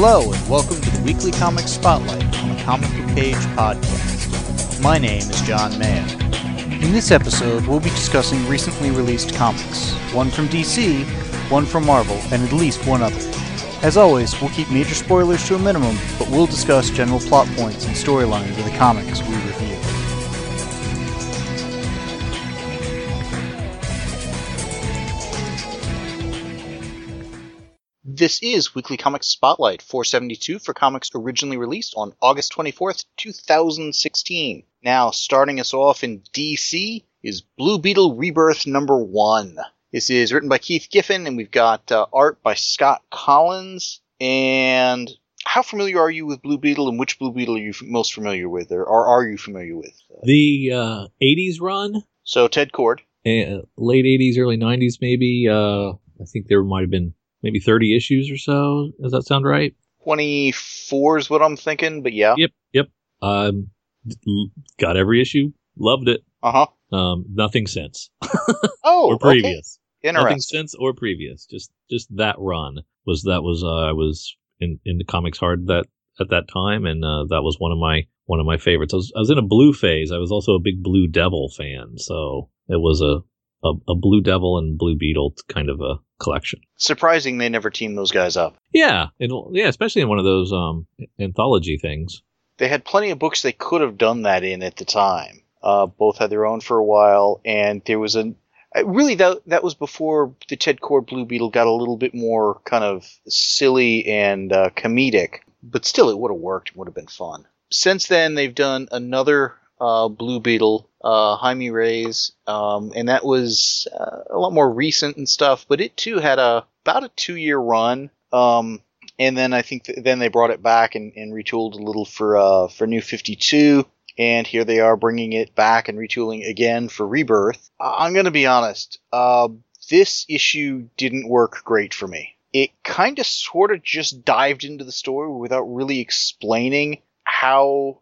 Hello, and welcome to the Weekly Comics Spotlight on the Comic Book Page podcast. My name is John Mayer. In this episode, we'll be discussing recently released comics, one from DC, one from Marvel, and at least one other. As always, we'll keep major spoilers to a minimum, but we'll discuss general plot points and storylines of the comics we review. This is Weekly Comics Spotlight 472 for comics originally released on August 24th, 2016. Now, starting us off in DC is Blue Beetle Rebirth number 1. This is written by Keith Giffen, and we've got art by Scott Collins. And how familiar are you with Blue Beetle, and which Blue Beetle are you most familiar with, or are you familiar with? The 80s run? So, Ted Kord. Late 80s, early 90s, maybe. I think there might have been maybe 30 issues or so. Does that sound right? 24 is what I'm thinking, but yeah. Yep. Got every issue. Loved it. Uh-huh. Nothing since. Oh, or previous. Okay. Interesting. Nothing since or previous. Just that run I was into comics hard at that time, and that was one of my favorites. I was in a Blue phase. I was also a big Blue Devil fan, so it was a Blue Devil and Blue Beetle kind of a collection. Surprising they never teamed those guys up. Yeah, especially in one of those anthology things. They had plenty of books they could have done that in at the time. Both had their own for a while, and there was that was before the Ted Kord Blue Beetle got a little bit more kind of silly and comedic, but still it would have worked. It would have been fun. Since then, they've done another Blue Beetle, Jaime Reyes, and that was a lot more recent and stuff, but it too had about a 2-year run, and then I think then they brought it back and retooled a little for New 52, and here they are bringing it back and retooling again for Rebirth. I'm going to be honest, this issue didn't work great for me. It kind of sort of just dived into the story without really explaining how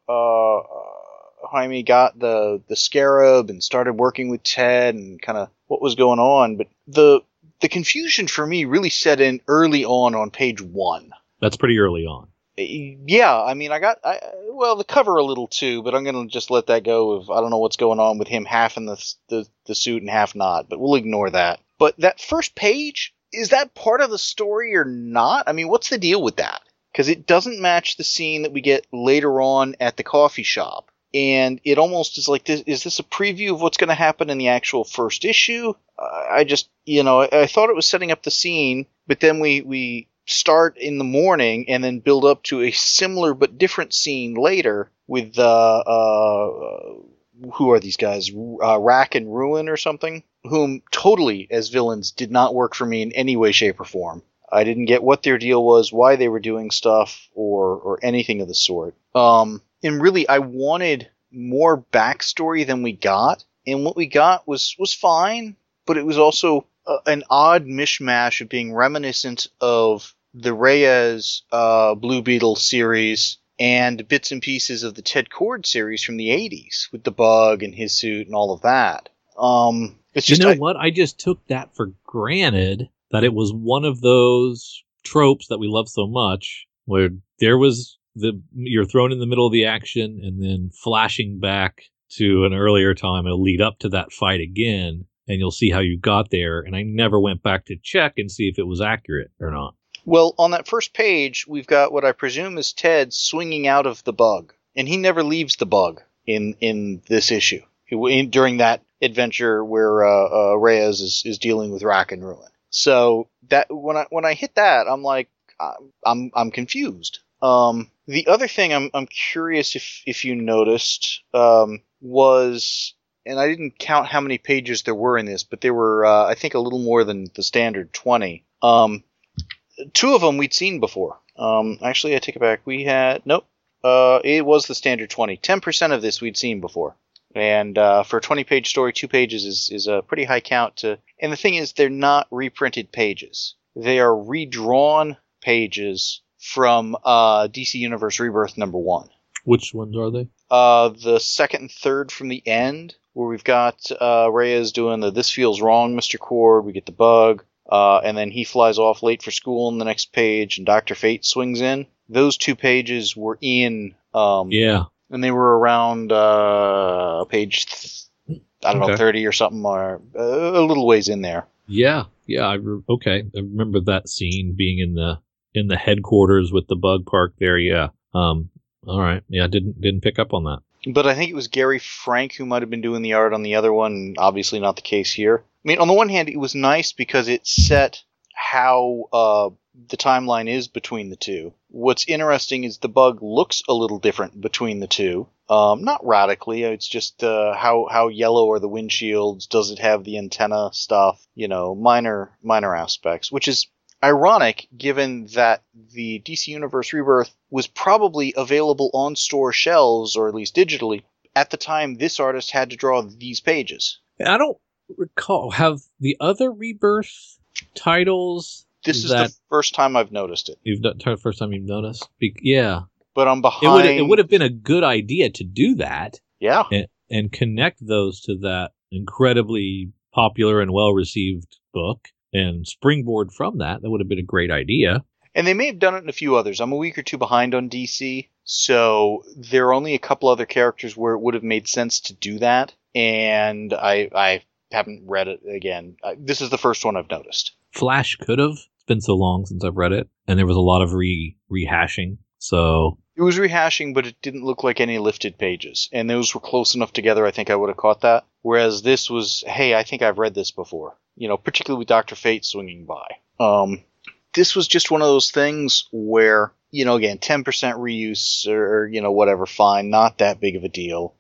Jaime got the Scarab and started working with Ted and kind of what was going on. But the confusion for me really set in early on page 1. That's pretty early on. Yeah, I mean, the cover a little too, but I'm going to just let that go. I don't know what's going on with him half in the suit and half not, but we'll ignore that. But that first page, is that part of the story or not? I mean, what's the deal with that? Because it doesn't match the scene that we get later on at the coffee shop. And it almost is like, is this a preview of what's going to happen in the actual first issue? I thought it was setting up the scene, but then we start in the morning and then build up to a similar but different scene later with who are these guys? Rack and Ruin or something? Whom totally, as villains, did not work for me in any way, shape, or form. I didn't get what their deal was, why they were doing stuff, or anything of the sort. And really, I wanted more backstory than we got. And what we got was fine, but it was also an odd mishmash of being reminiscent of the Reyes Blue Beetle series and bits and pieces of the Ted Kord series from the 80s with the Bug and his suit and all of that. It's just, what? I just took that for granted, that it was one of those tropes that we love so much, where there was you're thrown in the middle of the action and then flashing back to an earlier time. It'll lead up to that fight again, and you'll see how you got there. And I never went back to check and see if it was accurate or not. Well, on that first page, we've got what I presume is Ted swinging out of the Bug, and he never leaves the Bug in this issue during that adventure where Reyes is dealing with Rack and Ruin. So that when I hit that, I'm like, I'm confused. The other thing I'm curious if you noticed was, and I didn't count how many pages there were in this, but there were I think a little more than the standard 20. 2 of them we'd seen before. Actually, I take it back. It was the standard 20. 10% of this we'd seen before. And for a 20-page story, 2 pages is a pretty high count. And the thing is, they're not reprinted pages. They are redrawn pages from DC Universe Rebirth number 1. Which ones are they? The second and third from the end, where we've got Reyes doing the "This Feels Wrong, Mr. Kord." We get the Bug. and then he flies off late for school in the next page, and Dr. Fate swings in. Those 2 pages were in, Yeah. and they were around page, I don't know, 30 or something, or a little ways in there. Yeah. Okay. I remember that scene being in the headquarters with the bug park there. Yeah. All right. Yeah, I didn't pick up on that. But I think it was Gary Frank who might have been doing the art on the other one. Obviously not the case here. I mean, on the one hand, it was nice because it set how the timeline is between the two. What's interesting is the bug looks a little different between the two. Not radically. It's just how yellow are the windshields? Does it have the antenna stuff? Minor aspects, which is ironic given that the DC Universe Rebirth was probably available on store shelves, or at least digitally, at the time this artist had to draw these pages. I don't recall. Have the other Rebirth titles... This is the first time I've noticed it. First time you've noticed? Yeah. But I'm behind... It would have been a good idea to do that. Yeah. And connect those to that incredibly popular and well-received book. And springboard from that. That would have been a great idea. And they may have done it in a few others. I'm a week or two behind on DC, so there are only a couple other characters where it would have made sense to do that, and I haven't read it again. This is the first one I've noticed. Flash could have. It's been so long since I've read it, and there was a lot of rehashing, so... It was rehashing, but it didn't look like any lifted pages, and those were close enough together I think I would have caught that, whereas this was, hey, I think I've read this before. Particularly with Dr. Fate swinging by. This was just one of those things where, again, 10% reuse or whatever, fine, not that big of a deal.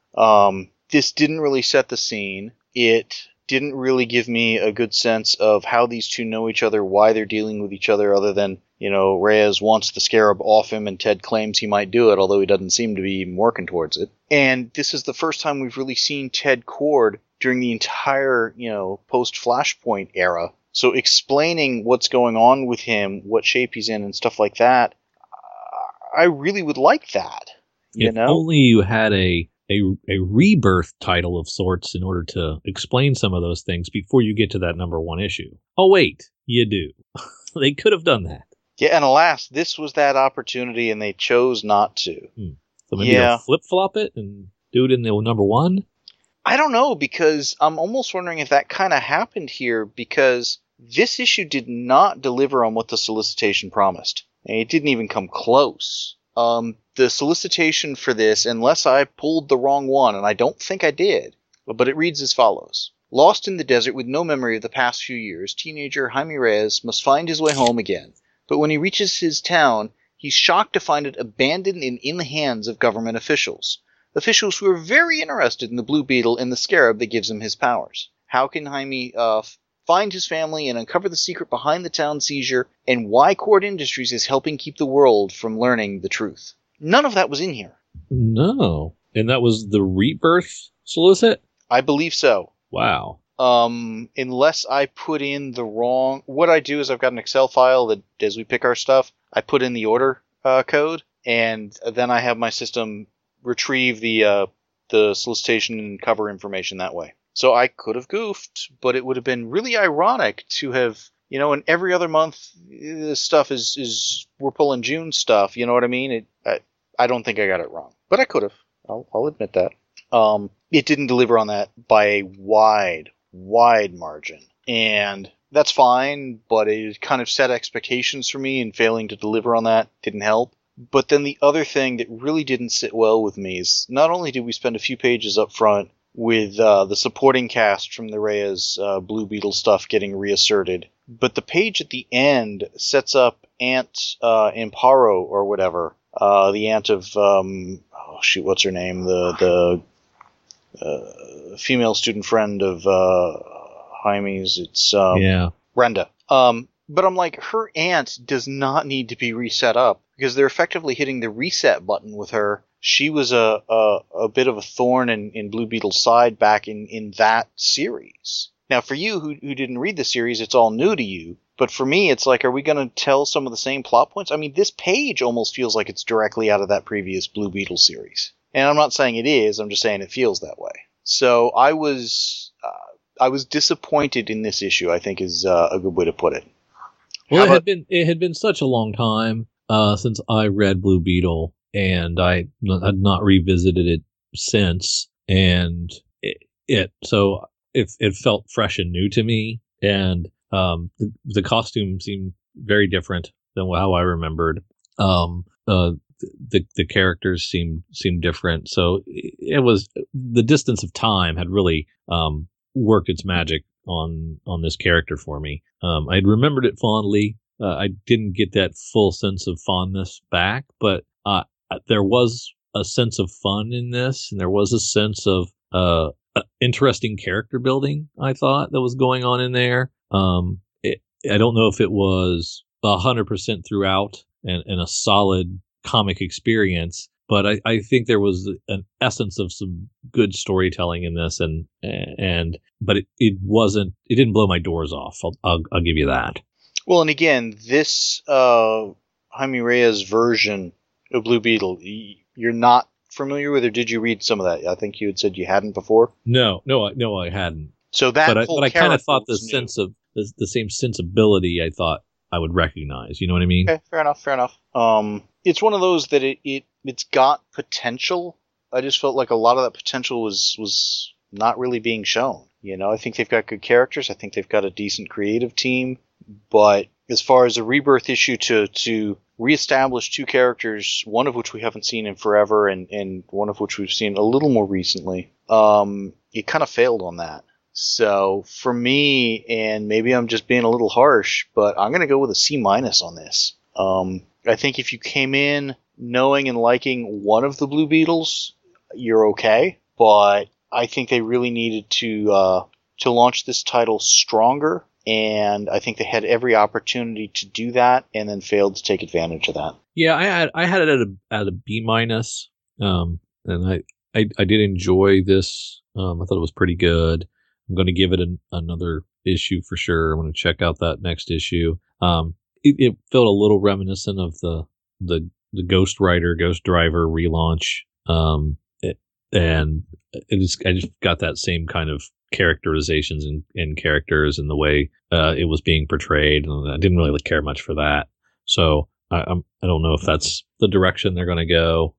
This didn't really set the scene. It didn't really give me a good sense of how these two know each other, why they're dealing with each other, other than, Reyes wants the Scarab off him and Ted claims he might do it, although he doesn't seem to be even working towards it. And this is the first time we've really seen Ted Kord during the entire, post-Flashpoint era. So explaining what's going on with him, what shape he's in, and stuff like that, I really would like that. If only you had a rebirth title of sorts in order to explain some of those things before you get to that number 1 issue. Oh, wait, you do. They could have done that. Yeah, and alas, this was that opportunity, and they chose not to. So maybe they'll flip-flop it and do it in the number 1? I don't know, because I'm almost wondering if that kind of happened here, because this issue did not deliver on what the solicitation promised. And it didn't even come close. The solicitation for this, unless I pulled the wrong one, and I don't think I did, but it reads as follows. Lost in the desert with no memory of the past few years, teenager Jaime Reyes must find his way home again. But when he reaches his town, he's shocked to find it abandoned and in the hands of government officials. Officials who are very interested in the Blue Beetle and the Scarab that gives him his powers. How can Jaime find his family and uncover the secret behind the town seizure, and why Kord Industries is helping keep the world from learning the truth? None of that was in here. No. And that was the Rebirth solicit? I believe so. Wow. Unless I put in the wrong... What I do is I've got an Excel file that, as we pick our stuff, I put in the order code, and then I have my system retrieve the solicitation and cover information that way. So I could have goofed, but it would have been really ironic to have, in every other month, this stuff is we're pulling June stuff, you know what I mean? I don't think I got it wrong, but I could have. I'll admit that. It didn't deliver on that by a wide margin. And that's fine, but it kind of set expectations for me, and failing to deliver on that didn't help. But then the other thing that really didn't sit well with me is not only did we spend a few pages up front with the supporting cast from the Reyes Blue Beetle stuff getting reasserted, but the page at the end sets up Aunt Amparo or whatever, the aunt of what's her name, the female student friend of Jaime's. It's Brenda. But I'm like, her aunt does not need to be reset up, because they're effectively hitting the reset button with her. She was a bit of a thorn in Blue Beetle's side back in that series. Now, for you who didn't read the series, it's all new to you. But for me, it's like, are we going to tell some of the same plot points? I mean, this page almost feels like it's directly out of that previous Blue Beetle series. And I'm not saying it is, I'm just saying it feels that way. So I was I was disappointed in this issue, I think is a good way to put it. Well, it had been such a long time since I read Blue Beetle, and I had not revisited it since, and it felt fresh and new to me, and the costume seemed very different than how I remembered. The characters seemed different, so it was the distance of time had really worked its magic on this character for me. I'd remembered it fondly. I didn't get that full sense of fondness back, but there was a sense of fun in this, and there was a sense of interesting character building, I thought, that was going on in there. I don't know if it was 100% throughout and a solid comic experience, but I think there was an essence of some good storytelling in this, but it didn't blow my doors off. I'll give you that. Well, and again, this Jaime Reyes version of Blue Beetle, you're not familiar with, or did you read some of that? I think you had said you hadn't before. No, I hadn't. So that, but I kind of thought the sense of the same sensibility I thought I would recognize. You know what I mean? Okay, fair enough. It's one of those that it's got potential. I just felt like a lot of that potential was not really being shown. I think they've got good characters. I think they've got a decent creative team. But as far as a rebirth issue to reestablish two characters, one of which we haven't seen in forever and one of which we've seen a little more recently, it kind of failed on that. So for me, and maybe I'm just being a little harsh, but I'm going to go with a C- on this. I think if you came in knowing and liking one of the Blue Beetles, you're okay. But I think they really needed to launch this title stronger, and I think they had every opportunity to do that, and then failed to take advantage of that. Yeah, I had it at a B-, and I did enjoy this. I thought it was pretty good. I'm going to give it another issue for sure. I'm going to check out that next issue. It felt a little reminiscent of the Ghost Rider, Ghost Driver relaunch. I just got that same kind of characterizations and characters and the way it was being portrayed, and I didn't really care much for that. So I don't know if that's the direction they're going to go.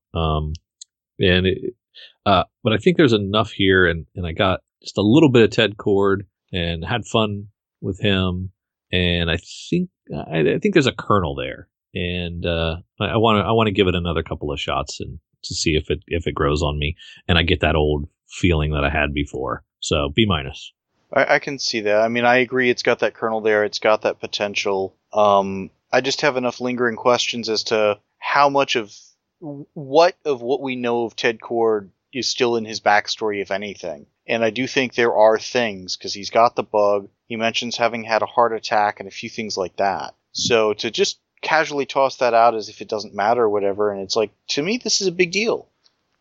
But I think there's enough here, and I got just a little bit of Ted Kord and had fun with him, and I think there's a kernel there, and I want to give it another couple of shots and to see if it grows on me, and I get that old feeling that I had before. So B-. I can see that. I mean, I agree. It's got that kernel there. It's got that potential. I just have enough lingering questions as to how much of what we know of Ted Kord is still in his backstory, if anything. And I do think there are things, because he's got the bug. He mentions having had a heart attack and a few things like that. So to just casually toss that out as if it doesn't matter or whatever, and it's like, to me, this is a big deal.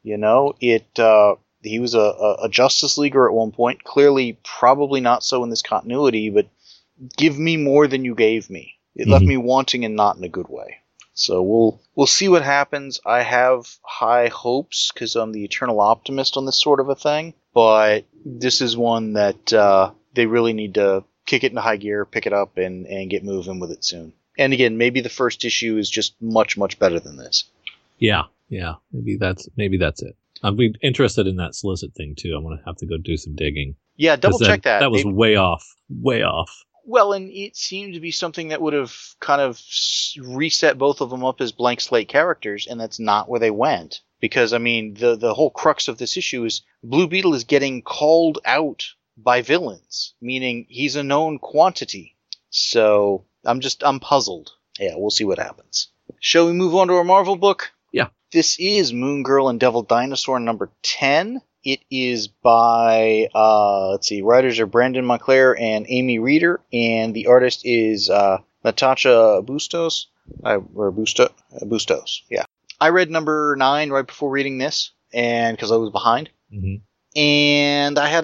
He was a Justice Leaguer at one point. Clearly, probably not so in this continuity, but give me more than you gave me. It left me wanting, and not in a good way. So we'll see what happens. I have high hopes because I'm the eternal optimist on this sort of a thing. But this is one that they really need to kick it into high gear, pick it up, and get moving with it soon. And again, maybe the first issue is just much, much better than this. Yeah. Maybe that's it. I'm interested in that solicit thing too. I'm gonna have to go do some digging. Yeah, double check that. That was way off. Well, and it seemed to be something that would have kind of reset both of them up as blank slate characters, and that's not where they went. Because, I mean, the whole crux of this issue is Blue Beetle is getting called out by villains, meaning he's a known quantity. So I'm puzzled. Yeah, we'll see what happens. Shall we move on to our Marvel book? Yeah. This is Moon Girl and Devil Dinosaur number 10. It is by, writers are Brandon Montclair and Amy Reeder, and the artist is Natasha Bustos. Bustos, yeah. I read number 9 right before reading this, and because I was behind. Mm-hmm. And I had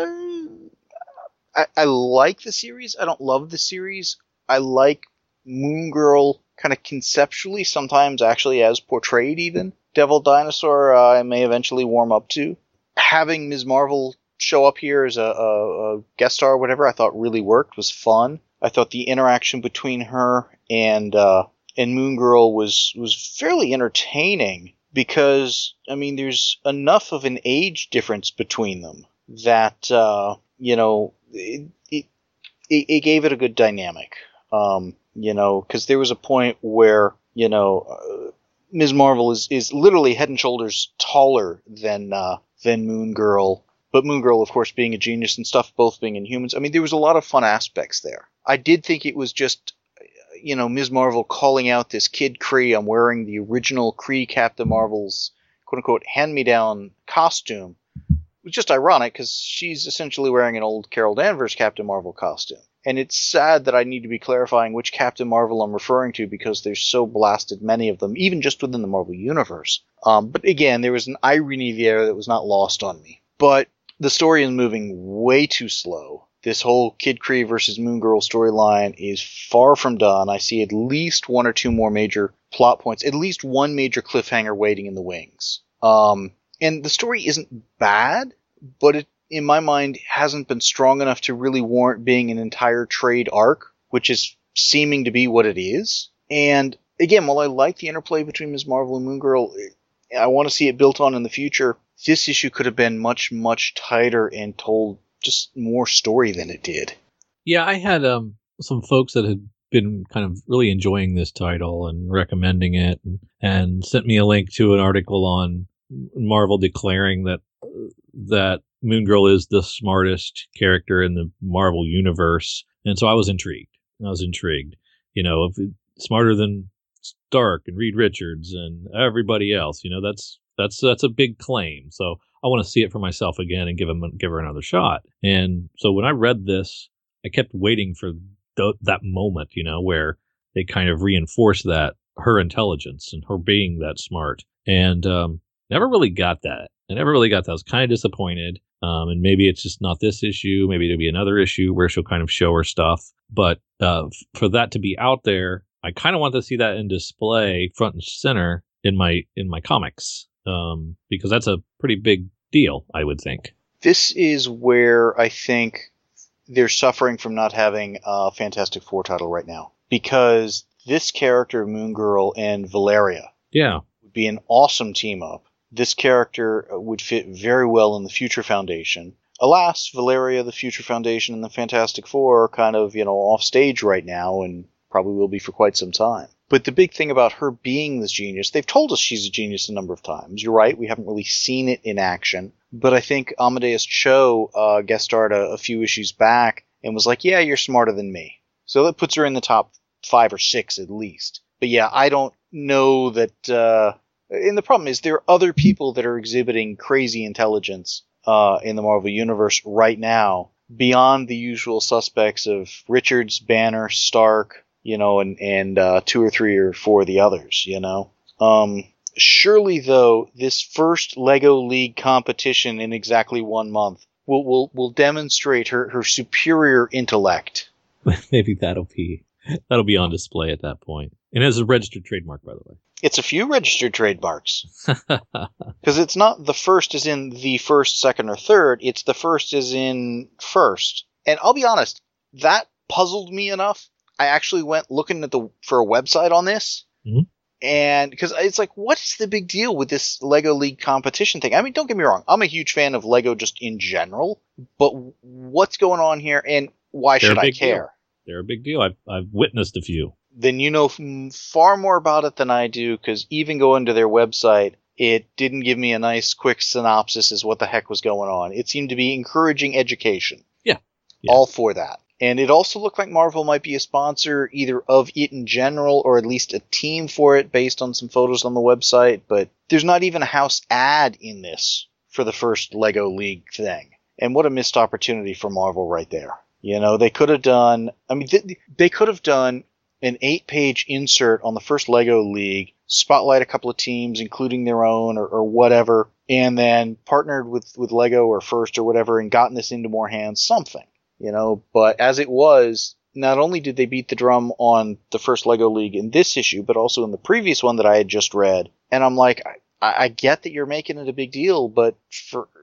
I like the series. I don't love the series. I like Moon Girl kind of conceptually, sometimes actually as portrayed even. Devil Dinosaur I may eventually warm up to. Having Ms. Marvel show up here as a guest star or whatever, I thought really worked, was fun. I thought the interaction between her and Moon Girl was fairly entertaining because, I mean, there's enough of an age difference between them that, it gave it a good dynamic. Because there was a point where, Ms. Marvel is literally head and shoulders taller than Moon Girl. But Moon Girl, of course, being a genius and stuff, both being Inhumans. I mean, there was a lot of fun aspects there. I did think it was just, Ms. Marvel calling out this kid Kree. I'm wearing the original Kree Captain Marvel's quote-unquote hand-me-down costume. It was just ironic because she's essentially wearing an old Carol Danvers Captain Marvel costume. And it's sad that I need to be clarifying which Captain Marvel I'm referring to because there's so blasted many of them, even just within the Marvel Universe. But again, there was an irony there that was not lost on me. But the story is moving way too slow. This whole Kid Kree versus Moon Girl storyline is far from done. I see at least one or two more major plot points, at least one major cliffhanger waiting in the wings. And the story isn't bad, but it, in my mind, hasn't been strong enough to really warrant being an entire trade arc, which is seeming to be what it is. And again, while I like the interplay between Ms. Marvel and Moon Girl, I want to see it built on in the future. This issue could have been much, much tighter and told just more story than it did. Yeah, I had some folks that had been kind of really enjoying this title and recommending it and sent me a link to an article on Marvel declaring that Moon Girl is the smartest character in the Marvel universe. And so I was intrigued. Smarter than Stark and Reed Richards and everybody else. That's a big claim. So I want to see it for myself again and give her another shot. And so when I read this, I kept waiting for that moment, where they kind of reinforce that her intelligence and her being that smart. And never really got that. I was kind of disappointed. And maybe it's just not this issue. Maybe it'll be another issue where she'll kind of show her stuff. But for that to be out there, I kind of want to see that in display front and center in my comics. Because that's a pretty big deal, I would think. This is where I think they're suffering from not having a Fantastic Four title right now. Because this character, Moon Girl and Valeria, would be an awesome team-up. This character would fit very well in the Future Foundation. Alas, Valeria, the Future Foundation, and the Fantastic Four are kind of, off stage right now and probably will be for quite some time. But the big thing about her being this genius, they've told us she's a genius a number of times. You're right, we haven't really seen it in action. But I think Amadeus Cho guest starred a few issues back and was like, yeah, you're smarter than me. So that puts her in the top 5 or 6 at least. But yeah, I don't know that... and the problem is there are other people that are exhibiting crazy intelligence in the Marvel Universe right now beyond the usual suspects of Richards, Banner, Stark, and 2 or 3 or 4 of the others, Surely, though, this first LEGO League competition in exactly 1 month will demonstrate her superior intellect. Maybe that'll be on display at that point. And as a registered trademark, by the way. It's a few registered trademarks. Because it's not the first as in the first, second, or third. It's the first as in first. And I'll be honest, that puzzled me enough. I actually went looking for a website on this. Mm-hmm. And because it's like, what's the big deal with this LEGO League competition thing? I mean, don't get me wrong. I'm a huge fan of LEGO just in general. But what's going on here and why should I care? Deal. They're a big deal. I've witnessed a few. Then you know far more about it than I do, because even going to their website, it didn't give me a nice, quick synopsis as what the heck was going on. It seemed to be encouraging education. Yeah. All for that. And it also looked like Marvel might be a sponsor either of it in general or at least a team for it based on some photos on the website. But there's not even a house ad in this for the first LEGO League thing. And what a missed opportunity for Marvel right there. They could have done... I mean, they could have done an 8-page insert on the first LEGO League, spotlight a couple of teams, including their own or whatever, and then partnered with LEGO or First or whatever and gotten this into more hands, something. But as it was, not only did they beat the drum on the first LEGO League in this issue, but also in the previous one that I had just read. And I'm like, I get that you're making it a big deal, but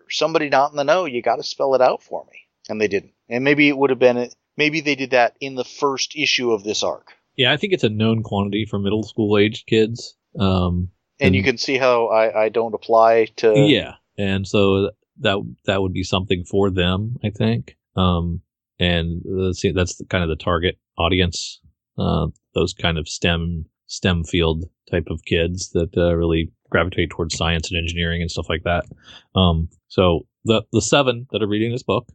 for somebody not in the know, you got to spell it out for me. And they didn't. And maybe it would have been, maybe they did that in the first issue of this arc. Yeah, I think it's a known quantity for middle school aged kids. And you can see how I don't apply to. Yeah, and so that would be something for them, I think. And that's kind of the target audience. Those kind of STEM field type of kids that really gravitate towards science and engineering and stuff like that. So the 7 that are reading this book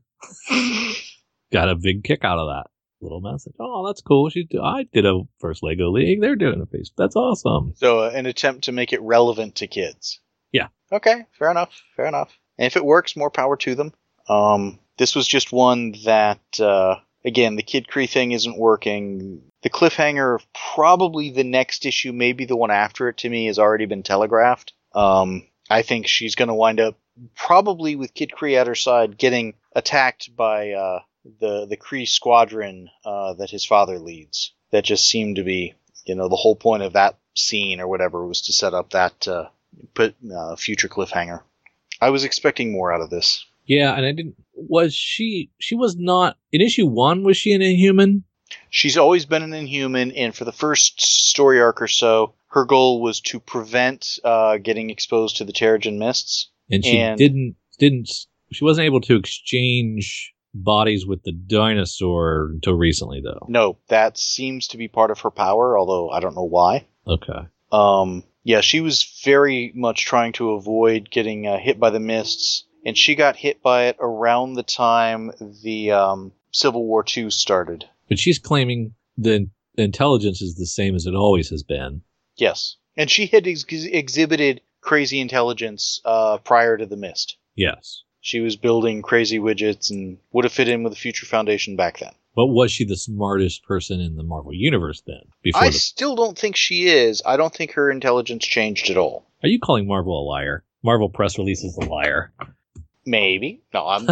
got a big kick out of that little message. Oh, that's cool. I did a first Lego League. They're doing a face. That's awesome. So an attempt to make it relevant to kids. Yeah. Okay. Fair enough. And if it works, more power to them. This was just one that, again, the Kid Kree thing isn't working. The cliffhanger of probably the next issue, maybe the one after it, to me, has already been telegraphed. I think she's going to wind up probably with Kid Kree at her side getting attacked by the Kree squadron that his father leads. That just seemed to be, the whole point of that scene or whatever was to set up that future cliffhanger. I was expecting more out of this. Yeah, and I didn't. Was she was not in issue 1? Was she an Inhuman? She's always been an Inhuman, and for the first story arc or so, her goal was to prevent getting exposed to the Terrigen mists. And she didn't. She wasn't able to exchange bodies with the dinosaur until recently, though. No, that seems to be part of her power, although I don't know why. Okay. Yeah, she was very much trying to avoid getting hit by the mists. And she got hit by it around the time the Civil War II started. But she's claiming the intelligence is the same as it always has been. Yes. And she had exhibited crazy intelligence prior to the mist. Yes. She was building crazy widgets and would have fit in with the Future Foundation back then. But was she the smartest person in the Marvel Universe then? I still don't think she is. I don't think her intelligence changed at all. Are you calling Marvel a liar? Marvel press release is a liar. Maybe. No, I'm...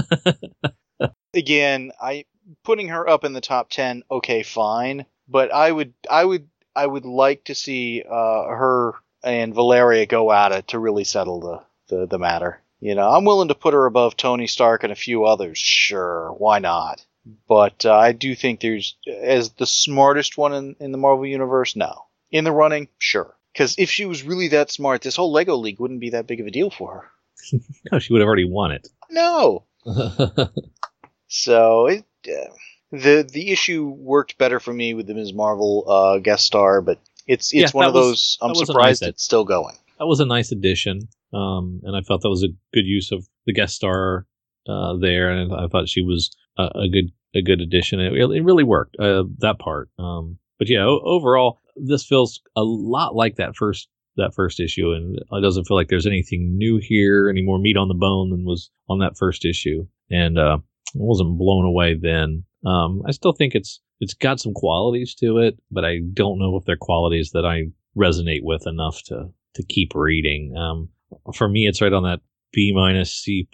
Again, putting her up in the top 10, okay, fine. But I would like to see her and Valeria go at it to really settle the matter. I'm willing to put her above Tony Stark and a few others. Sure, why not? But I do think there's, as the smartest one in the Marvel Universe, no. In the running, sure. Because if she was really that smart, this whole Lego League wouldn't be that big of a deal for her. No, she would have already won it. No. So the issue worked better for me with the Ms. Marvel guest star, but it's one of those. I'm surprised it's still going. That was a nice addition, and I felt that was a good use of the guest star there, and I thought she was a good addition. It really worked, that part. But yeah, overall, this feels a lot like that first issue, and it doesn't feel like there's anything new here, any more meat on the bone than was on that first issue. And I wasn't blown away then. I still think it's got some qualities to it, but I don't know if they're qualities that I resonate with enough to keep reading. For me, it's right on that B- C+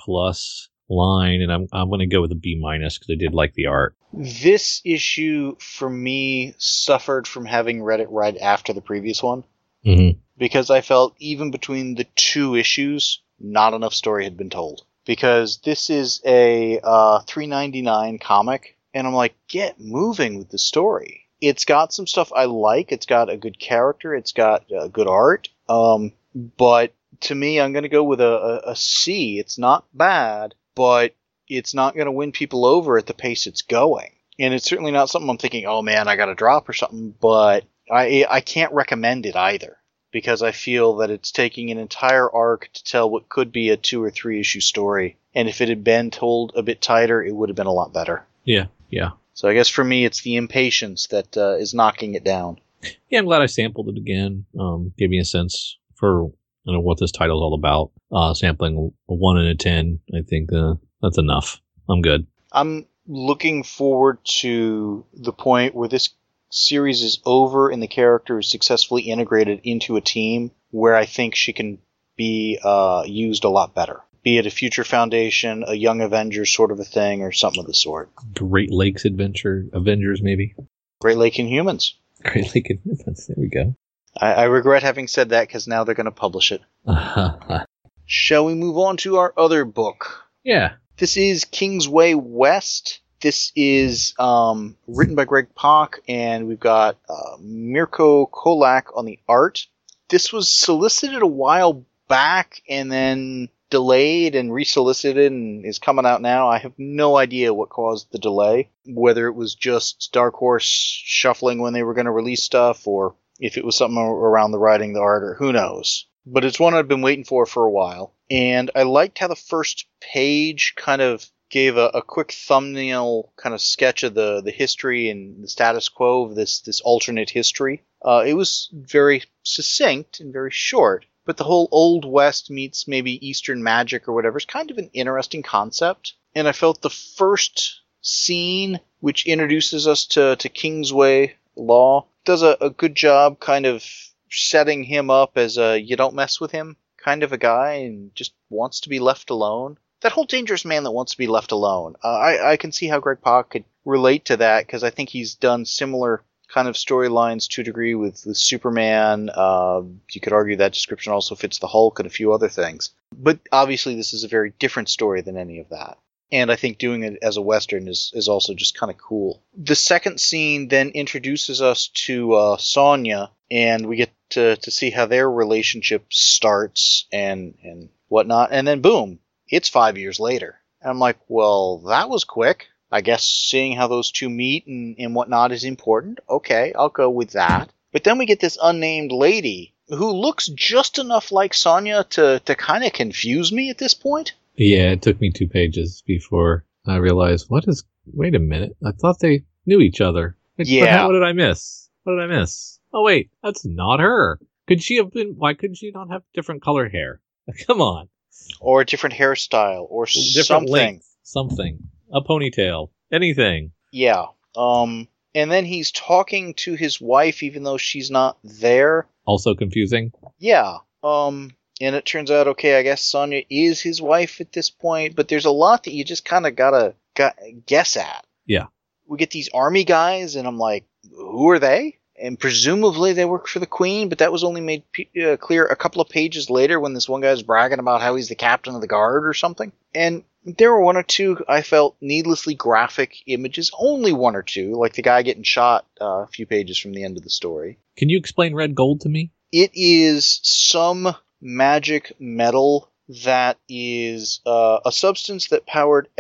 line, and I'm going to go with a B- because I did like the art. This issue, for me, suffered from having read it right after the previous one. Mm-hmm. Because I felt even between the two issues, not enough story had been told. Because this is a $3.99 comic, and I'm like, get moving with the story. It's got some stuff I like. It's got a good character. It's got good art. But to me, I'm going to go with a C. It's not bad, but it's not going to win people over at the pace it's going. And it's certainly not something I'm thinking, oh man, I got to drop or something. But I can't recommend it either. Because I feel that it's taking an entire arc to tell what could be a 2 or 3 issue story. And if it had been told a bit tighter, it would have been a lot better. Yeah. So I guess for me, it's the impatience that is knocking it down. Yeah, I'm glad I sampled it again. Gave me a sense for what this title is all about. Sampling a 1 and a 10, I think that's enough. I'm good. I'm looking forward to the point where this series is over and the character is successfully integrated into a team where I think she can be used a lot better. Be it a Future Foundation, a Young Avengers sort of a thing, or something of the sort. Great Lakes Avengers, maybe? Great Lake Inhumans. Great Lake Inhumans, there we go. I regret having said that because now they're going to publish it. Shall we move on to our other book? Yeah. This is Kingsway West. This is written by Greg Pak, and we've got Mirko Kolak on the art. This was solicited a while back and then delayed and resolicited and is coming out now. I have no idea what caused the delay, whether it was just Dark Horse shuffling when they were going to release stuff, or if it was something around the writing, the art, or who knows. But it's one I've been waiting for a while. And I liked how the first page kind of gave a quick thumbnail kind of sketch of the history and the status quo of this alternate history. It was very succinct and very short, but the whole Old West meets maybe Eastern magic or whatever is kind of an interesting concept. And I felt the first scene, which introduces us to Kingsway Law, does a good job kind of setting him up as a you don't mess with him kind of a guy and just wants to be left alone. That whole dangerous man that wants to be left alone. I can see how Greg Pak could relate to that, because I think he's done similar kind of storylines to a degree with Superman. You could argue that description also fits the Hulk and a few other things. But obviously this is a very different story than any of that. And I think doing it as a Western is also just kind of cool. The second scene then introduces us to Sonya, and we get to see how their relationship starts and whatnot. And then boom, it's 5 years later. And I'm like, well, that was quick. I guess seeing how those two meet and whatnot is important. Okay, I'll go with that. But then we get this unnamed lady who looks just enough like Sonya to kind of confuse me at this point. Yeah, it took me 2 pages before I realized, wait a minute, I thought they knew each other. Yeah. What did I miss? Oh wait, that's not her. Why could she not have different color hair? Come on. Or a different hairstyle, or Different something. length, something. A ponytail. Anything. Yeah. And then he's talking to his wife even though she's not there. Also confusing. Yeah. And it turns out, okay, I guess Sonya is his wife at this point, but there's a lot that you just kind of gotta guess at. Yeah. We get these army guys, and I'm like, who are they? And presumably they work for the Queen, but that was only made clear a couple of pages later when this one guy's bragging about how he's the captain of the guard or something. And there were one or two, I felt, needlessly graphic images. Only one or two, like the guy getting shot a few pages from the end of the story. Can you explain red gold to me? It is some magic metal that is a substance that powered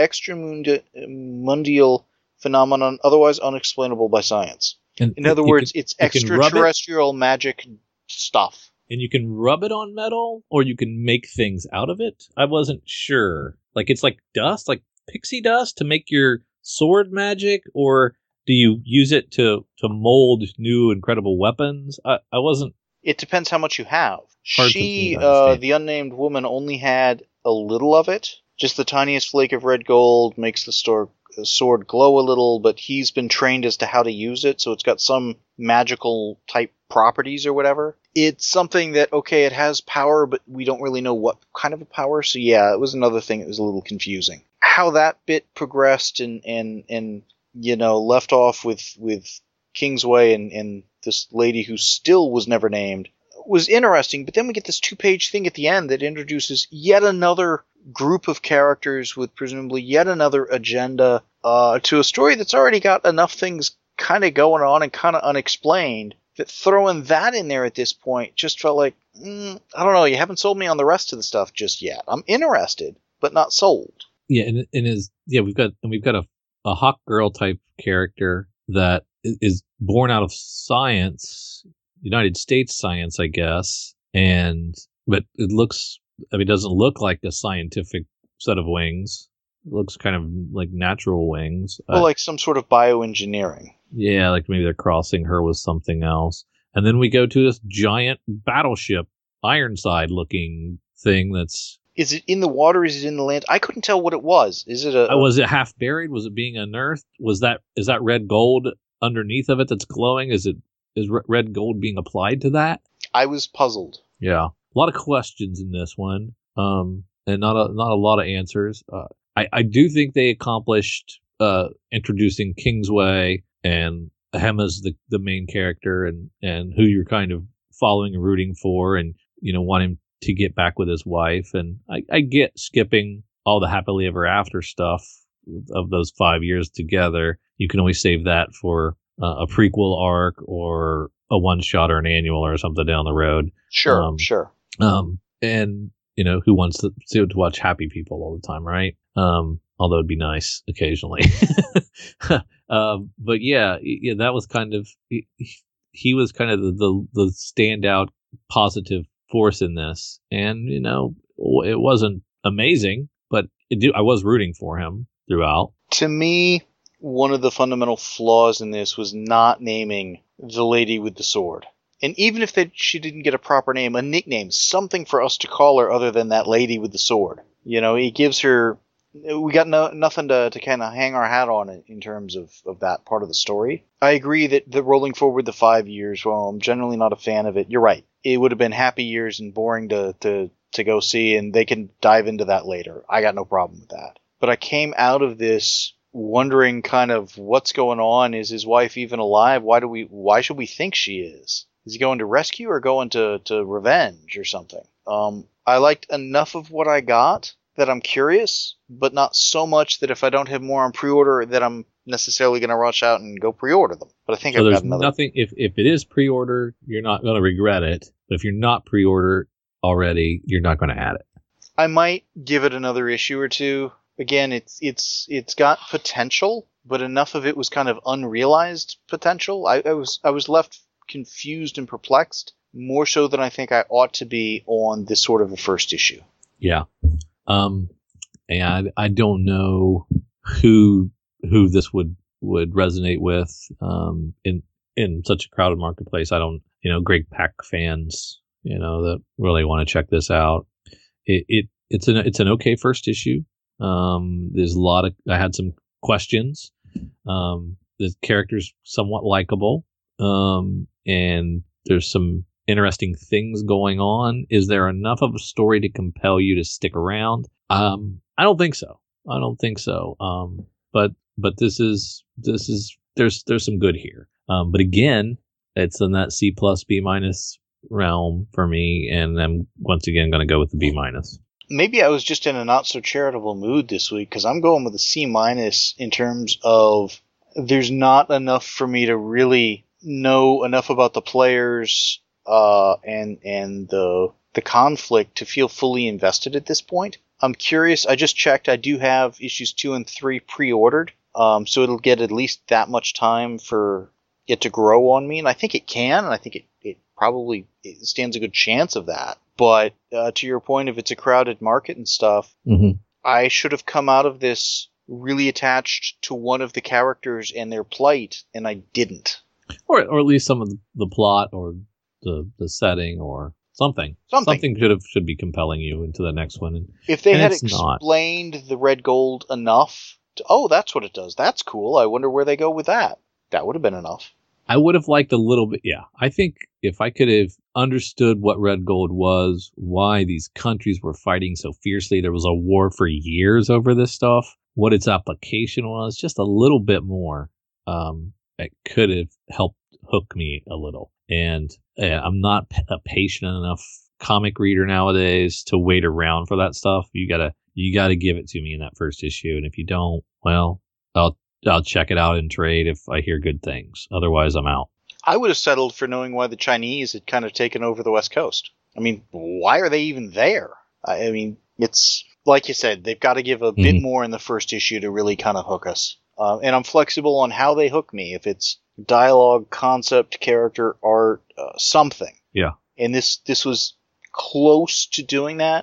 extramundial phenomenon otherwise unexplainable by science. And in other words, it's extraterrestrial magic stuff. And you can rub it on metal, or you can make things out of it? I wasn't sure. Like, it's like dust, like pixie dust to make your sword magic, or do you use it to mold new incredible weapons? I wasn't... It depends how much you have. Hard She, the unnamed woman, only had a little of it. Just the tiniest flake of red gold makes the sword glow a little, but he's been trained as to how to use it, so it's got some magical type properties or whatever. It's something that, okay, it has power, but we don't really know what kind of a power, so yeah, it was another thing that was a little confusing. How that bit progressed and you know, left off with Kingsway and this lady who still was never named was interesting, but then we get this 2-page thing at the end that introduces yet another group of characters with presumably yet another agenda to a story that's already got enough things kind of going on and kind of unexplained, that throwing that in there at this point just felt like, I don't know, you haven't sold me on the rest of the stuff just yet. I'm interested, but not sold. Yeah, we've got a hawk girl type character that is born out of science, United States science, I guess, but it doesn't look like a scientific set of wings. It looks kind of like natural wings. Well, like some sort of bioengineering. Yeah, like maybe they're crossing her with something else. And then we go to this giant battleship, Ironside looking thing that's... Is it in the water? Is it in the land? I couldn't tell what it was. Is it was it half buried? Was it being unearthed? Is that red gold underneath of it that's glowing? Is red gold being applied to that? I was puzzled. Yeah. A lot of questions in this one, and not a lot of answers. I do think they accomplished introducing Kingsway and Hema's the main character and who you're kind of following and rooting for, and you know want him to get back with his wife. And I get skipping all the happily ever after stuff of those 5 years together. You can always save that for a prequel arc or a one shot or an annual or something down the road. Sure. And who wants to watch happy people all the time, right? Although it'd be nice occasionally. But yeah, that was kind of, he was kind of the standout positive force in this. And, it wasn't amazing, but I was rooting for him throughout. To me, one of the fundamental flaws in this was not naming the lady with the sword. And even if she didn't get a proper name, a nickname, something for us to call her other than that lady with the sword. It gives her... We got nothing to kind of hang our hat on in terms of that part of the story. I agree that rolling forward the 5 years, well, I'm generally not a fan of it. You're right. It would have been happy years and boring to go see, and they can dive into that later. I got no problem with that. But I came out of this wondering kind of what's going on. Is his wife even alive? Why should we think she is? Is he going to rescue or going to revenge or something? I liked enough of what I got that I'm curious, but not so much that if I don't have more on pre-order that I'm necessarily going to rush out and go pre-order them. But I think so I've there's got another... nothing. If it is pre-order, you're not going to regret it. But if you're not pre-order already, you're not going to add it. I might give it another issue or two. Again, it's got potential, but enough of it was kind of unrealized potential. I was left confused and perplexed, more so than I think I ought to be on this sort of a first issue. Yeah. And I don't know who this would resonate with in such a crowded marketplace. I don't, Greg Pak fans, that really want to check this out. It's an okay first issue. There's I had some questions. The character's somewhat likable. And there's some interesting things going on. Is there enough of a story to compel you to stick around? I don't think so. But this is there's some good here. But again, it's in that C+ B- realm for me, and I'm once again going to go with the B-. Maybe I was just in a not so charitable mood this week, because I'm going with a C- in terms of there's not enough for me to really know enough about the players and the conflict to feel fully invested at this point. I'm curious. I just checked. I do have issues 2 and 3 pre-ordered, so it'll get at least that much time for it to grow on me, and I think it can, and I think it probably stands a good chance of that. But to your point, if it's a crowded market and stuff, mm-hmm. I should have come out of this really attached to one of the characters and their plight, and I didn't. Or at least some of the plot or the setting or something. Something should be compelling you into the next one. If they had explained the red gold enough that's what it does. That's cool. I wonder where they go with that. That would have been enough. I would have liked a little bit. Yeah. I think if I could have understood what red gold was, why these countries were fighting so fiercely, there was a war for years over this stuff, what its application was, just a little bit more, it could have helped hook me a little. And I'm not a patient enough comic reader nowadays to wait around for that stuff. You gotta give it to me in that first issue. And if you don't, well, I'll check it out in trade if I hear good things. Otherwise, I'm out. I would have settled for knowing why the Chinese had kind of taken over the West Coast. I mean, why are they even there? I mean, it's like you said, they've got to give a bit more in the first issue to really kind of hook us. And I'm flexible on how they hook me. If it's dialogue, concept, character, art, something. Yeah. And this was close to doing that.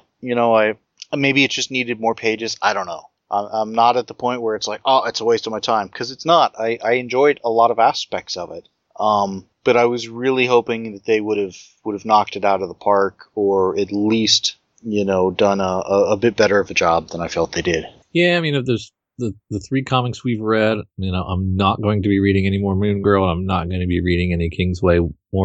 Maybe it just needed more pages. I don't know. I'm not at the point where it's like, oh, it's a waste of my time, because it's not. I enjoyed a lot of aspects of it, but I was really hoping that they would have knocked it out of the park, or at least done a bit better of a job than I felt they did. Yeah, I mean, if there's the 3 comics we've read, I'm not going to be reading any more Moon Girl, and I'm not going to be reading any Kingsway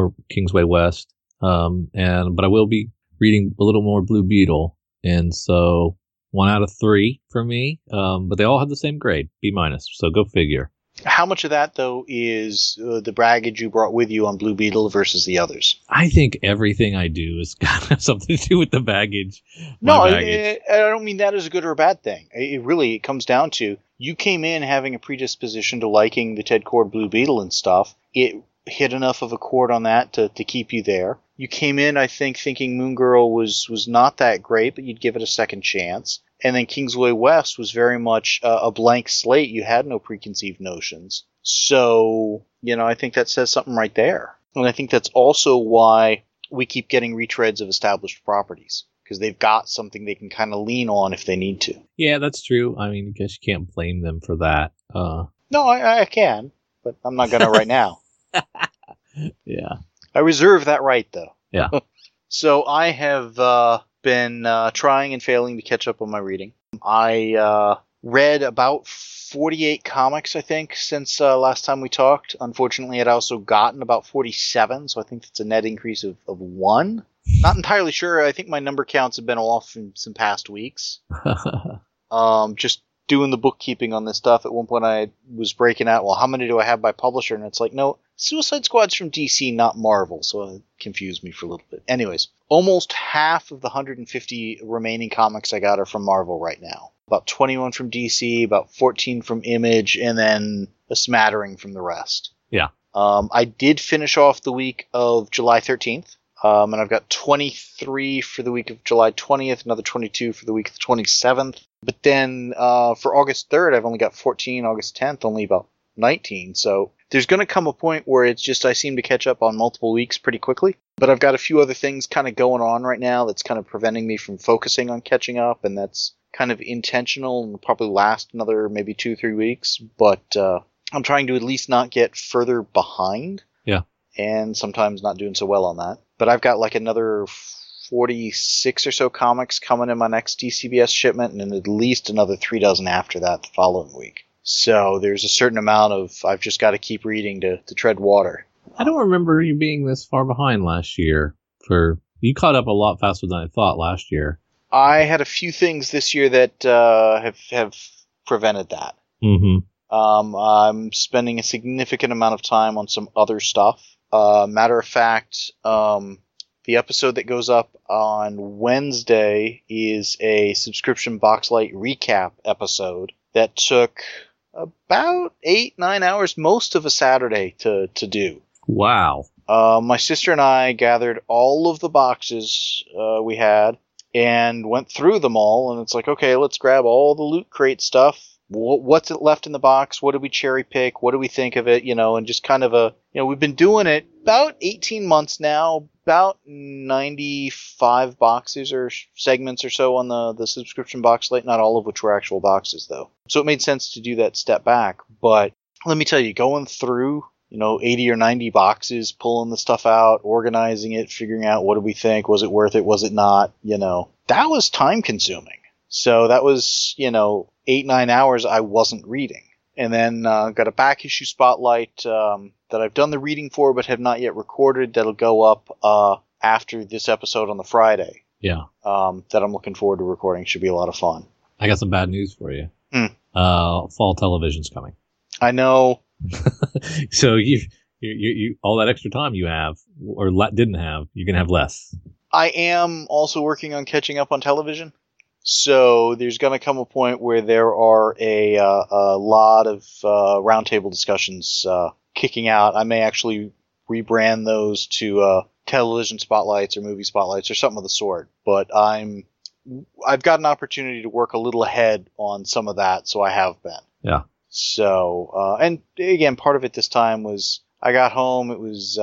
West, but I will be reading a little more Blue Beetle, and so 1 out of 3 for me, but they all had the same grade, B-. So go figure. How much of that, though, is the baggage you brought with you on Blue Beetle versus the others? I think everything I do has got to have something to do with the baggage. No, My baggage. I don't mean that as a good or a bad thing. It comes down to you came in having a predisposition to liking the Ted Cord Blue Beetle and stuff. It hit enough of a chord on that to keep you there. You came in, I think, thinking Moon Girl was not that great, but you'd give it a second chance. And then Kingsway West was very much a blank slate. You had no preconceived notions. So, I think that says something right there. And I think that's also why we keep getting retreads of established properties. Because they've got something they can kind of lean on if they need to. Yeah, that's true. I mean, I guess you can't blame them for that. No, I can, but I'm not going to right now. Yeah. I reserve that right, though. Yeah. So I have been trying and failing to catch up on my reading. I read about 48 comics, I think, since last time we talked. Unfortunately, I'd also gotten about 47, so I think that's a net increase of 1. Not entirely sure. I think my number counts have been off in some past weeks. Just doing the bookkeeping on this stuff. At one point I was breaking out, well, how many do I have by publisher? And it's like, no, Suicide Squad's from DC, not Marvel. So it confused me for a little bit. Anyways, almost half of the 150 remaining comics I got are from Marvel right now. About 21 from DC, about 14 from Image, and then a smattering from the rest. Yeah. I did finish off the week of July 13th. And I've got 23 for the week of July 20th, another 22 for the week of the 27th. But then for August 3rd, I've only got 14. August 10th, only about 19. So there's going to come a point where it's just I seem to catch up on multiple weeks pretty quickly. But I've got a few other things kind of going on right now that's kind of preventing me from focusing on catching up. And that's kind of intentional and will probably last another maybe 2-3 weeks. But I'm trying to at least not get further behind. Yeah. And sometimes not doing so well on that. But I've got like another 46 or so comics coming in my next DCBS shipment, and then at least another 36 after that the following week. So there's a certain amount of I've just got to keep reading to tread water. I don't remember you being this far behind last year. You caught up a lot faster than I thought last year. I had a few things this year that have prevented that. Mm-hmm. I'm spending a significant amount of time on some other stuff. Matter of fact, the episode that goes up on Wednesday is a subscription Boxlight recap episode that took about 8-9 hours, most of a Saturday to do. Wow. My sister and I gathered all of the boxes we had and went through them all, and it's like, okay, let's grab all the Loot Crate stuff. What's it left in the box? What do we cherry pick? What do we think of it? And just kind of we've been doing it about 18 months now, about 95 boxes or segments or so on the subscription Boxlight, not all of which were actual boxes though. So it made sense to do that step back. But let me tell you, going through, 80 or 90 boxes, pulling the stuff out, organizing it, figuring out what do we think? Was it worth it? Was it not? That was time consuming. So that was, 8-9 hours I wasn't reading. And then got a back issue spotlight that I've done the reading for but have not yet recorded that'll go up after this episode on the Friday. Yeah. That I'm looking forward to recording. Should be a lot of fun. I got some bad news for you. Fall television's coming. I know. So you all that extra time you have or didn't have, you can have less. I am also working on catching up on television. So there's going to come a point where there are a lot of roundtable discussions kicking out. I may actually rebrand those to television spotlights or movie spotlights or something of the sort. But I've got an opportunity to work a little ahead on some of that, so I have been. Yeah. So, and again, part of it this time was I got home. It was,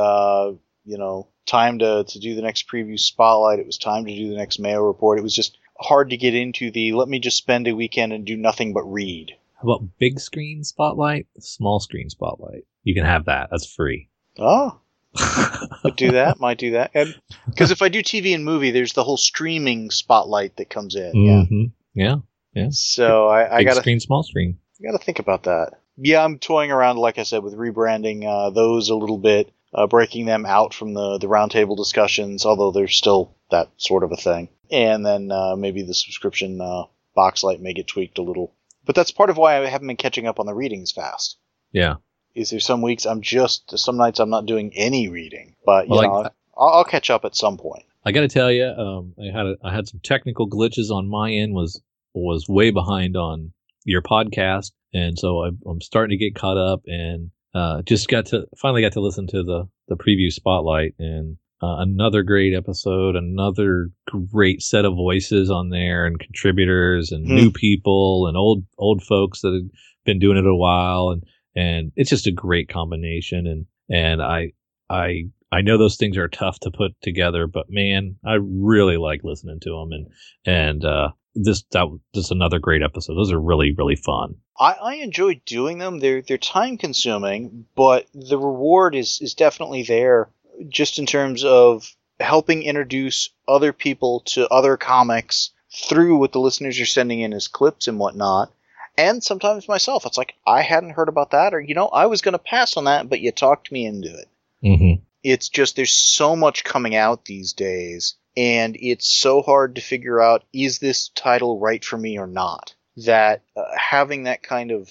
time to do the next preview spotlight. It was time to do the next Mayo report. It was just hard to get into let me just spend a weekend and do nothing but read. How about big screen spotlight, small screen spotlight? You can have that. That's free. Oh, might do that. Because if I do TV and movie, there's the whole streaming spotlight that comes in. Mm-hmm. Yeah. So I got screen, small screen. I got to think about that. Yeah, I'm toying around, like I said, with rebranding those a little bit, breaking them out from the roundtable discussions, although there's still that sort of a thing. And then maybe the subscription Boxlight may get tweaked a little. But that's part of why I haven't been catching up on the readings fast. Yeah. Is there some weeks some nights I'm not doing any reading, but Well, I'll catch up at some point. I got to tell you, I had some technical glitches on my end. Was way behind on your podcast, and so I'm starting to get caught up, and just finally got to listen to the preview spotlight, and another great episode, another great set of voices on there, and contributors, and new people, and old folks that have been doing it a while, and it's just a great combination, and I know those things are tough to put together, but man, I really like listening to them, and this was another great episode. Those are really, really fun. I enjoy doing them. They're time consuming, but the reward is definitely there, just in terms of helping introduce other people to other comics through what the listeners are sending in as clips and whatnot. And sometimes myself, it's like, I hadn't heard about that, or I was going to pass on that, but you talked me into it. Mm-hmm. It's just there's so much coming out these days, and it's so hard to figure out, is this title right for me or not? That having that kind of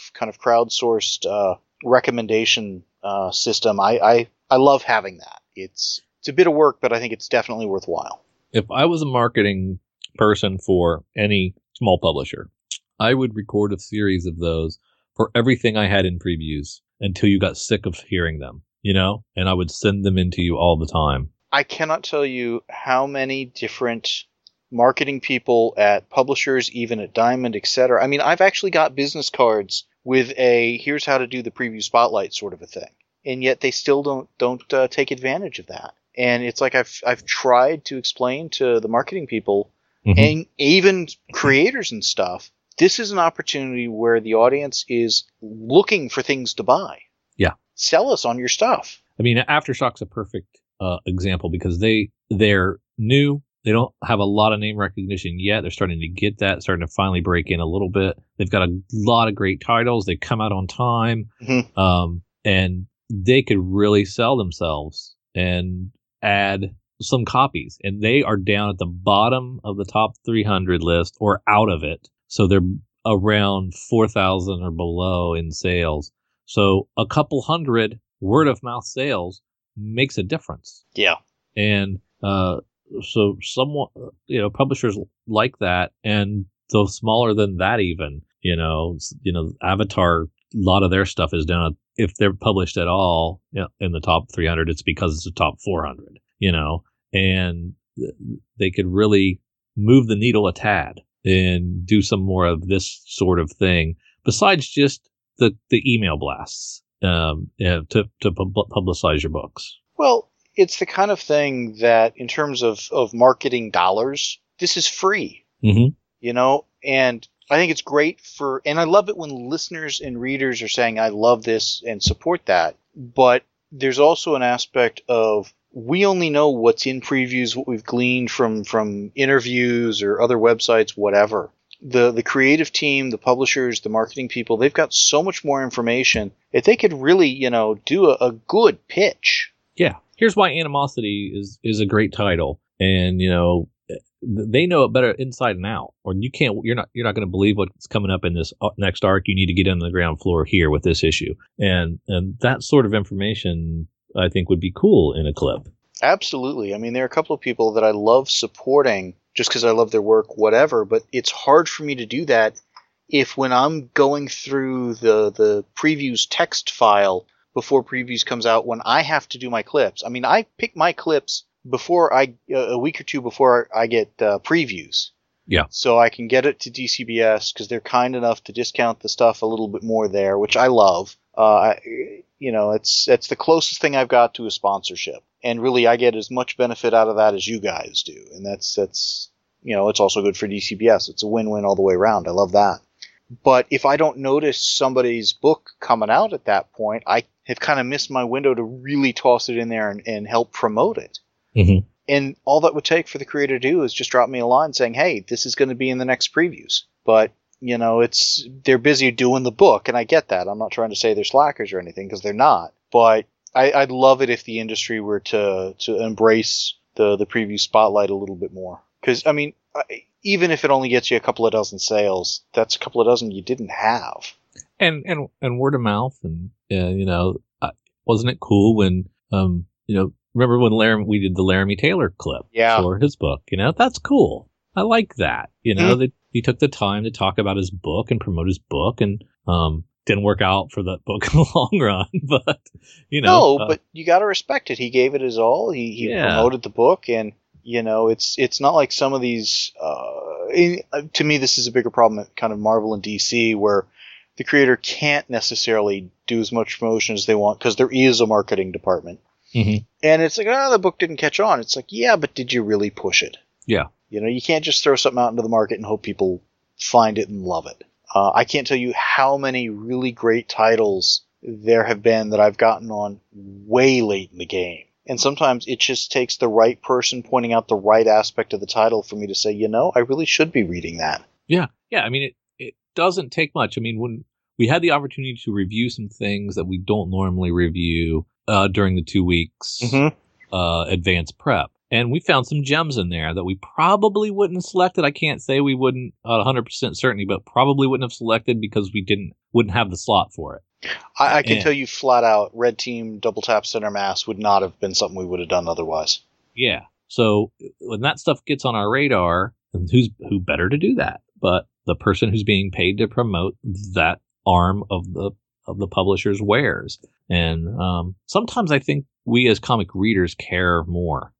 crowdsourced recommendation system, I love having that. It's a bit of work, but I think it's definitely worthwhile. If I was a marketing person for any small publisher, I would record a series of those for everything I had in previews until you got sick of hearing them. And I would send them in to you all the time. I cannot tell you how many different marketing people at publishers, even at Diamond, etc. I mean, I've actually got business cards with here's how to do the preview spotlight sort of a thing. And yet they still don't take advantage of that. And it's like I've tried to explain to the marketing people and even creators and stuff, this is an opportunity where the audience is looking for things to buy. Yeah. Sell us on your stuff. I mean, Aftershock's a perfect example because they're new. They don't have a lot of name recognition yet. They're starting to get that, starting to finally break in a little bit. They've got a lot of great titles. They come out on time, and they could really sell themselves and add some copies. And they are down at the bottom of the top 300 list or out of it. So they're around 4,000 or below in sales. So a couple hundred word of mouth sales makes a difference. Yeah. And so somewhat, publishers like that, and though smaller than that even, Avatar, a lot of their stuff is down. If they're published at all in the top 300, it's because it's the top 400, and they could really move the needle a tad and do some more of this sort of thing besides just the email blasts to publicize your books. Well, it's the kind of thing that in terms of marketing dollars, this is free, and I think it's great and I love it when listeners and readers are saying, I love this and support that. But there's also an aspect of, we only know what's in previews, what we've gleaned from interviews or other websites, whatever. The creative team, the publishers, the marketing people, they've got so much more information that they could really, do a good pitch. Yeah. Here's why Animosity is a great title. And, they know it better inside and out. Or you're not going to believe what's coming up in this next arc. You need to get on the ground floor here with this issue. And that sort of information, I think, would be cool in a clip. Absolutely. I mean, there are a couple of people that I love supporting just because I love their work, whatever, but it's hard for me to do that if when I'm going through the previews text file before previews comes out, when I have to do my clips. I mean, I pick my clips before a week or two before I get previews. Yeah. So I can get it to DCBS because they're kind enough to discount the stuff a little bit more there, which I love. It's the closest thing I've got to a sponsorship. And really, I get as much benefit out of that as you guys do. And that's it's also good for DCBS. It's a win-win all the way around. I love that. But if I don't notice somebody's book coming out at that point, I have kind of missed my window to really toss it in there and help promote it. Mm-hmm. And all that would take for the creator to do is just drop me a line saying, hey, this is going to be in the next previews. But, they're busy doing the book, and I get that. I'm not trying to say they're slackers or anything, because they're not. But I'd love it if the industry were to embrace the preview spotlight a little bit more. Because, I mean, even if it only gets you a couple of dozen sales, that's a couple of dozen you didn't have. and word of mouth, and wasn't it cool when remember when we did the Laramie Taylor clip for his book? That's cool. I like that. That he took the time to talk about his book and promote his book, and didn't work out for that book in the long run, but but you got to respect it. He gave it his all. He promoted the book, and it's not like some of these. To me, this is a bigger problem at kind of Marvel and DC, where the creator can't necessarily do as much promotion as they want because there is a marketing department. Mm-hmm. And it's like, the book didn't catch on. It's like, yeah, but did you really push it? Yeah. You can't just throw something out into the market and hope people find it and love it. I can't tell you how many really great titles there have been that I've gotten on way late in the game. And sometimes it just takes the right person pointing out the right aspect of the title for me to say, I really should be reading that. Yeah. Yeah. I mean, it doesn't take much. I mean, when we had the opportunity to review some things that we don't normally review during the 2 weeks advanced prep, and we found some gems in there that we probably wouldn't have selected. I can't say we wouldn't 100% certainty, but probably wouldn't have selected because we wouldn't have the slot for it. I can tell you flat out, Red Team Double Tap Center Mass would not have been something we would have done otherwise. Yeah. So when that stuff gets on our radar, who better to do that but the person who's being paid to promote that arm of the publisher's wares? And sometimes I think we as comic readers care more.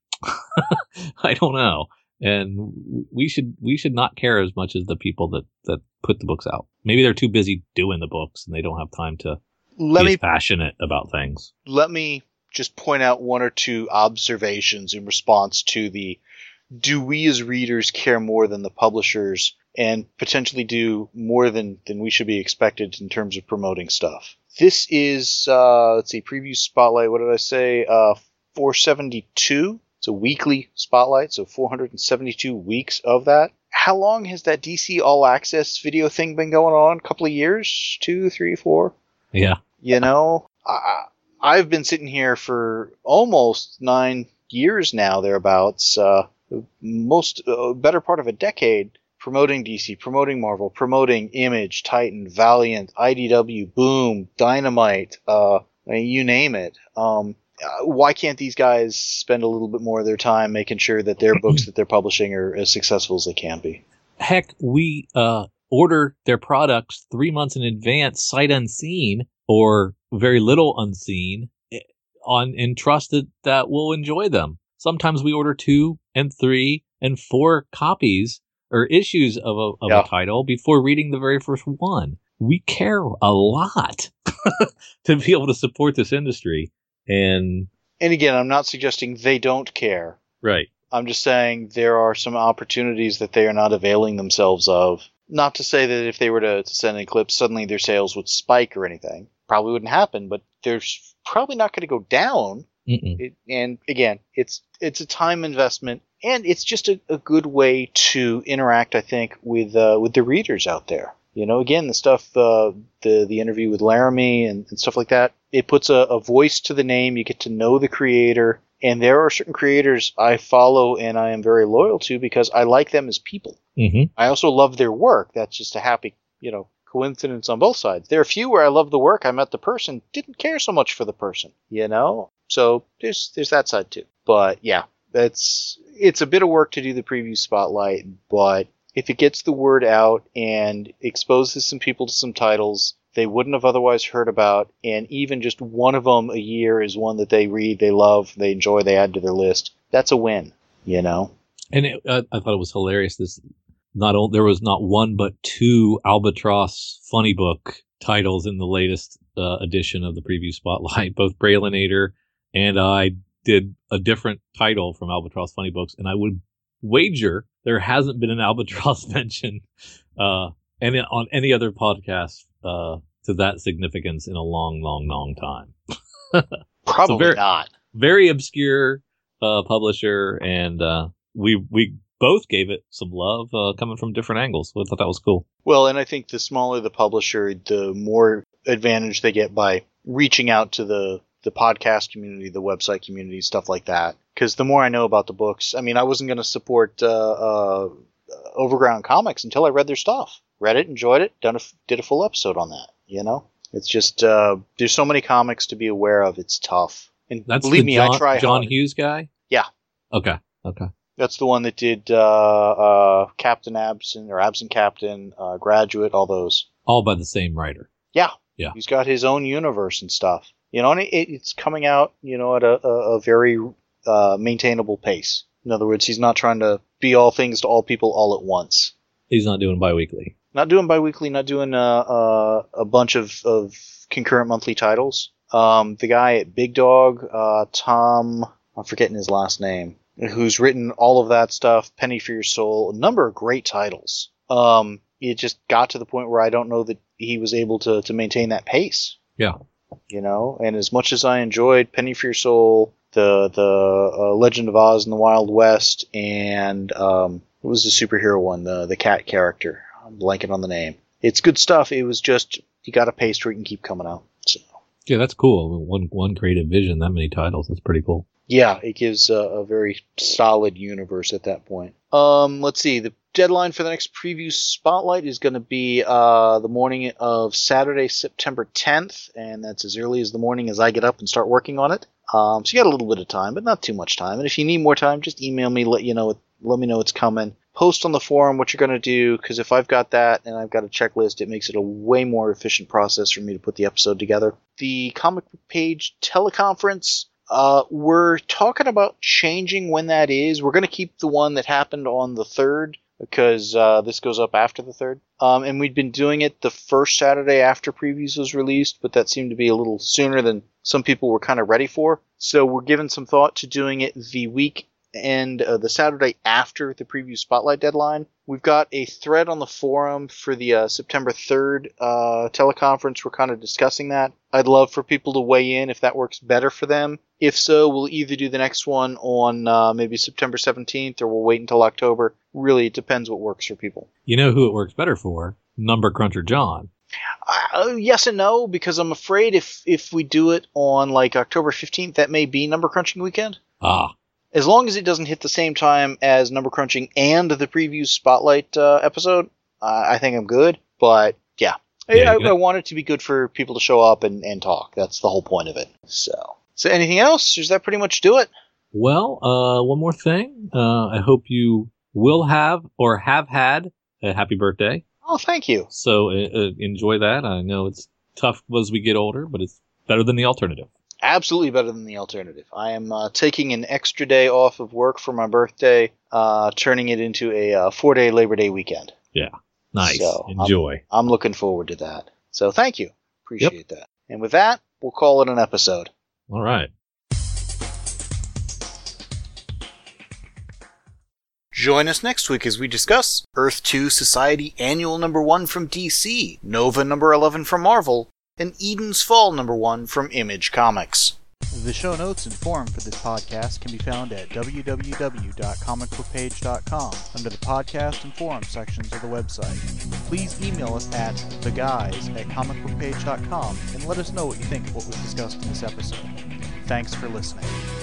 I don't know. And we should not care as much as the people that put the books out. Maybe they're too busy doing the books and they don't have time to be passionate about things. Let me just point out one or two observations in response to do we as readers care more than the publishers and potentially do more than we should be expected in terms of promoting stuff. This is, preview spotlight. What did I say? 472. It's a weekly spotlight, so 472 weeks of that. How long has that DC All Access video thing been going on? A couple of years? 2, 3, 4? Yeah. I've been sitting here for almost 9 years now, thereabouts. Better part of a decade, promoting DC, promoting Marvel, promoting Image, Titan, Valiant, IDW, Boom, Dynamite, you name it. Why can't these guys spend a little bit more of their time making sure that their books that they're publishing are as successful as they can be? Heck, we order their products 3 months in advance, sight unseen, or very little unseen, and trust that we'll enjoy them. Sometimes we order 2 and 3 and 4 copies or issues of a title before reading the very first one. We care a lot to be able to support this industry. And again, I'm not suggesting they don't care. Right. I'm just saying there are some opportunities that they are not availing themselves of. Not to say that if they were to send in clips, suddenly their sales would spike or anything. Probably wouldn't happen, but there's probably not going to go down. And again, it's a time investment, and it's just a good way to interact, I think, with the readers out there. Again, the stuff, the interview with Laramie and stuff like that, it puts a voice to the name. You get to know the creator. And there are certain creators I follow and I am very loyal to because I like them as people. Mm-hmm. I also love their work. That's just a happy, coincidence on both sides. There are a few where I love the work. I met the person, didn't care so much for the person, So there's that side too. But yeah, it's a bit of work to do the preview spotlight, but if it gets the word out and exposes some people to some titles they wouldn't have otherwise heard about, and even just one of them a year is one that they read, they love, they enjoy, they add to their list, that's a win, And I thought it was hilarious. There was not one but 2 Albatross funny book titles in the latest edition of the preview spotlight. Both Braylinator and I did a different title from Albatross Funny Books, and I would wager there hasn't been an Albatross mention on any other podcast to that significance in a long, long, long time. Probably not. Very obscure publisher, and we both gave it some love coming from different angles. So I thought that was cool. Well, and I think the smaller the publisher, the more advantage they get by reaching out to the podcast community, the website community, stuff like that. Because the more I know about the books, I mean, I wasn't going to support Overground Comics until I read their stuff. Read it, enjoyed it, did a full episode on that. You know, it's just there's so many comics to be aware of. It's tough. And That's believe me, I try John hard. Hughes guy? Yeah. Okay. That's the one that did Captain Absent or Absent Captain, Graduate, all those. All by the same writer. Yeah. Yeah. He's got his own universe and stuff. You know, and it's coming out, you know, at a very maintainable pace. In other words, he's not trying to be all things to all people all at once. He's not doing bi-weekly. Not doing bi-weekly, not doing a bunch of concurrent monthly titles. The guy at Big Dog, Tom, I'm forgetting his last name, who's written all of that stuff, Penny for Your Soul, a number of great titles. It just got to the point where I don't know that he was able to maintain that pace. Yeah. You know, and as much as I enjoyed Penny for Your Soul, the Legend of Oz in the Wild West, and what was the superhero one, the cat character? I'm blanking on the name. It's good stuff. It was just, you got a pace where it can keep coming out. So. Yeah, that's cool. One creative vision, that many titles. That's pretty cool. Yeah, it gives a very solid universe at that point. Let's see. The deadline for the next preview spotlight is going to be the morning of Saturday, September 10th, and that's as early as the morning as I get up and start working on it. So you got a little bit of time, but not too much time. And if you need more time, just email me, let me know it's coming. Post on the forum what you're going to do, because if I've got that and I've got a checklist, it makes it a way more efficient process for me to put the episode together. The comic book page teleconference, we're talking about changing when that is. We're going to keep the one that happened on the 3rd, because this goes up after the 3rd. And we'd been doing it the first Saturday after Previews was released, but that seemed to be a little sooner than some people were kind of ready for. So we're giving some thought to doing it the week and the Saturday after the Preview Spotlight deadline. We've got a thread on the forum for the September 3rd teleconference. We're kind of discussing that. I'd love for people to weigh in if that works better for them. If so, we'll either do the next one on maybe September 17th, or we'll wait until October. Really, it depends what works for people. You know who it works better for? Number Cruncher John. Yes and no, because I'm afraid if we do it on like October 15th, that may be Number Crunching weekend. As long as it doesn't hit the same time as Number Crunching and the Preview Spotlight episode, I think I'm good. But yeah, I want it to be good for people to show up and talk. That's the whole point of it. So anything else? Does that pretty much do it? Well, one more thing. I hope you will have or have had a happy birthday. Oh, thank you. So enjoy that. I know it's tough as we get older, but it's better than the alternative. Absolutely better than the alternative. I am taking an extra day off of work for my birthday, turning it into a 4-day Labor Day weekend. Yeah. Nice. So enjoy. I'm looking forward to that. So thank you. Appreciate that. And with that, we'll call it an episode. All right. Join us next week as we discuss Earth 2 Society Annual number 1 from DC, Nova number 11 from Marvel, and Eden's Fall number 1 from Image Comics. The show notes and forum for this podcast can be found at www.comicbookpage.com under the podcast and forum sections of the website. Please email us at theguys@comicbookpage.com and let us know what you think of what was discussed in this episode. Thanks for listening.